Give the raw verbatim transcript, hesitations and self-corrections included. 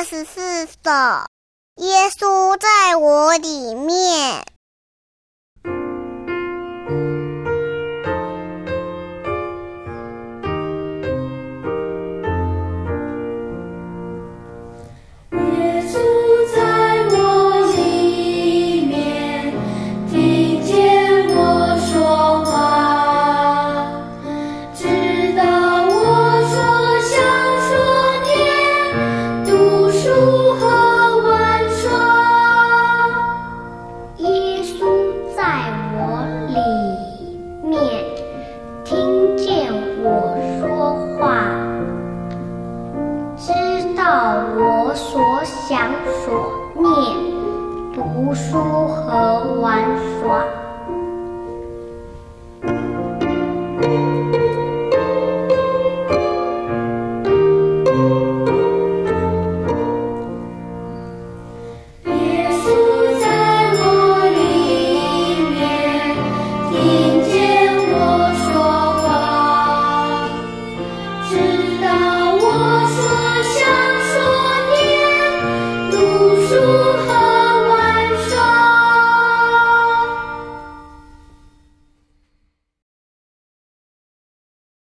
十四首，耶稣在我里面。 我所想所念，读书和玩耍。耶稣在我里面，听见我说话，知道我所想